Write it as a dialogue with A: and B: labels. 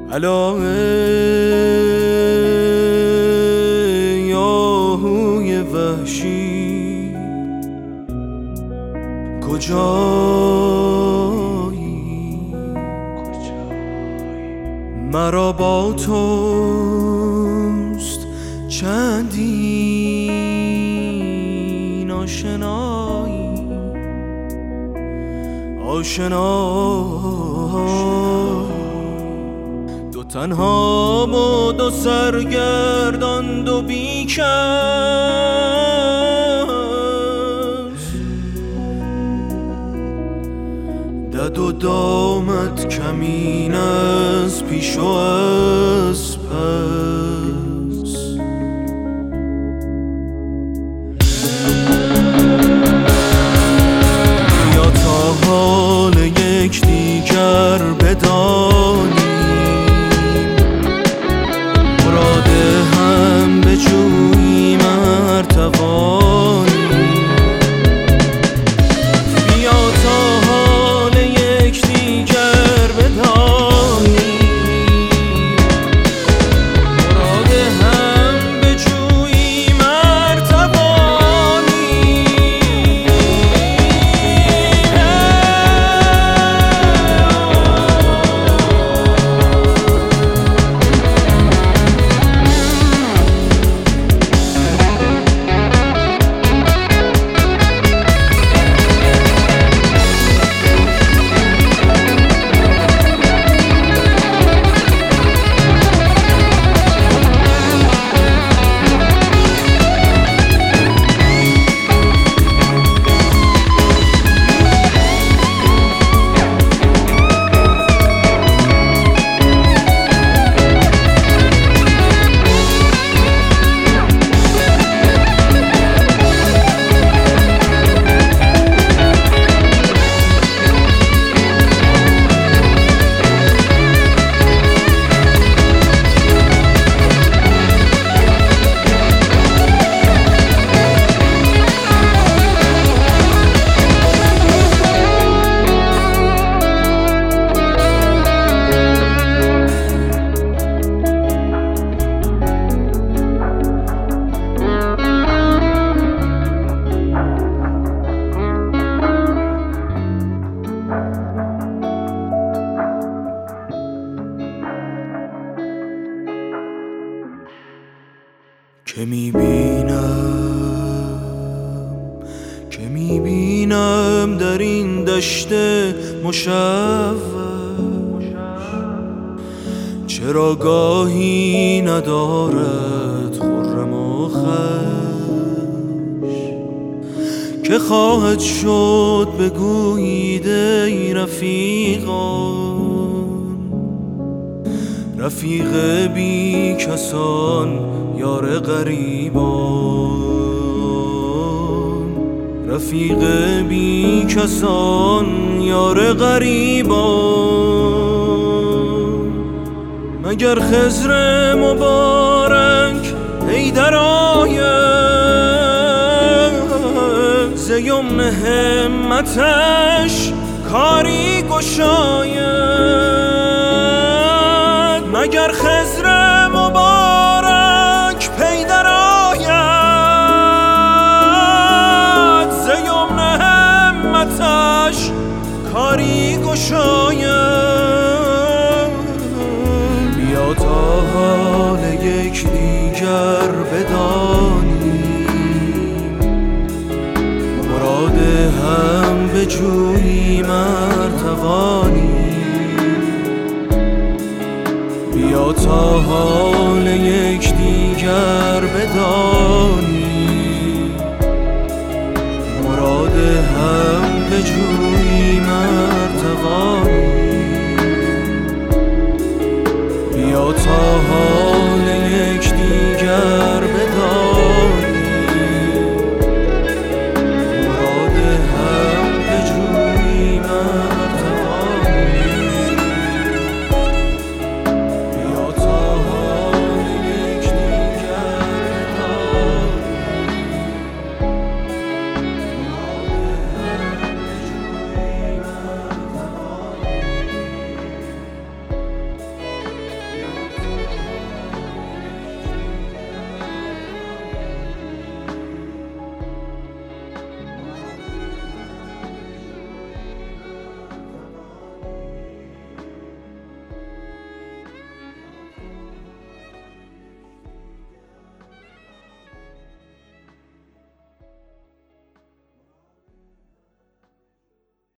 A: یاهوی وحشی کجایی؟ مرا با توست چندین آشنایی، دو تنها و دو سرگردان دو بیکس، دد و دامت کمین از پیش و از پس. یا تا حال یک دیگر بدانیم، مراد هم بجوییم ارتوانیم. بیا تا حال یک دیگر بدانیم، مراد هم بجوییم ارتوانیم. که میبینم در این دشت مشوش، چرا گاهی ندارد خرم و خوش. که خواهد شد بگویید ای رفیقان، رفیق بی کسان یار غریبان، رفیق بی کسان یار غریبان. مگر خضر مبارک حیدر آید، ز یمن همتش کاری گشاید. مگر خضر مبارک پیدر آید، ز یمن همتش کاری گشاید. بیا تا حال یک دیگر بدانیم، مراد هم بجوییم ارتوانیم. بیا تا حال یک دیگر بدانیم، مراد هم بجوییم ارتوانیم. بیا تا حال